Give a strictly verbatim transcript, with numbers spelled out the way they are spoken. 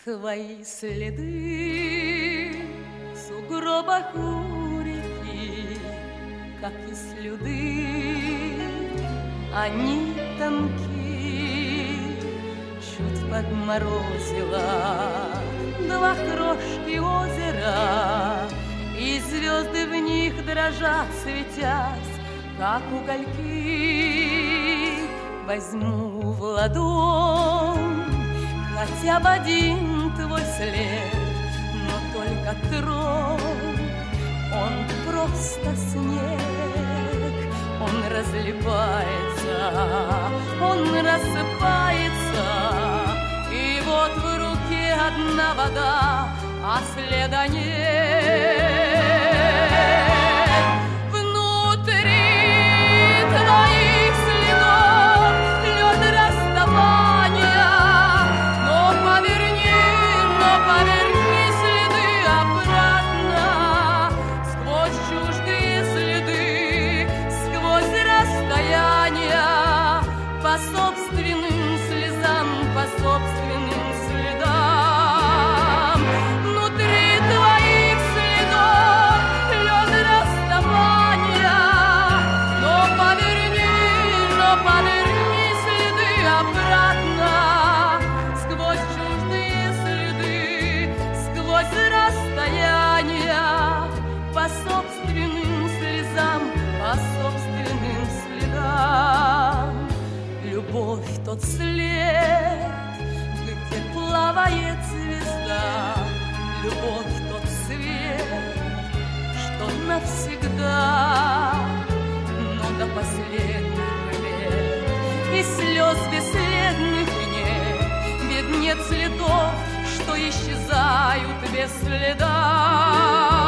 Твои следы в сугробах у реки, как и слюды, они тонки. Чуть подморозило два крошки озера, и звезды в них дрожат, светясь, как угольки. Возьму в ладонь хотя бы один твой след, но только тронь, он просто снег. Он разлипается, он рассыпается, и вот в руке одна вода, а следа нет. Внутри твоих следов лед расставания, но поверни, но поверни следы обратно. Сквозь чуждые следы, сквозь расстояния, по собственным слезам, по собственным следам. Внутри твоих следов лед расставания, но поверни, но поверни следы обратно. Сквозь чуждые следы, сквозь расстояния, по собственным слезам, по собственным следам. Любовь — тот след, где плавает звезда. Любовь — тот свет, что навсегда. Но до последних лет и слез бесследных нет, ведь нет следов, что исчезают без следа.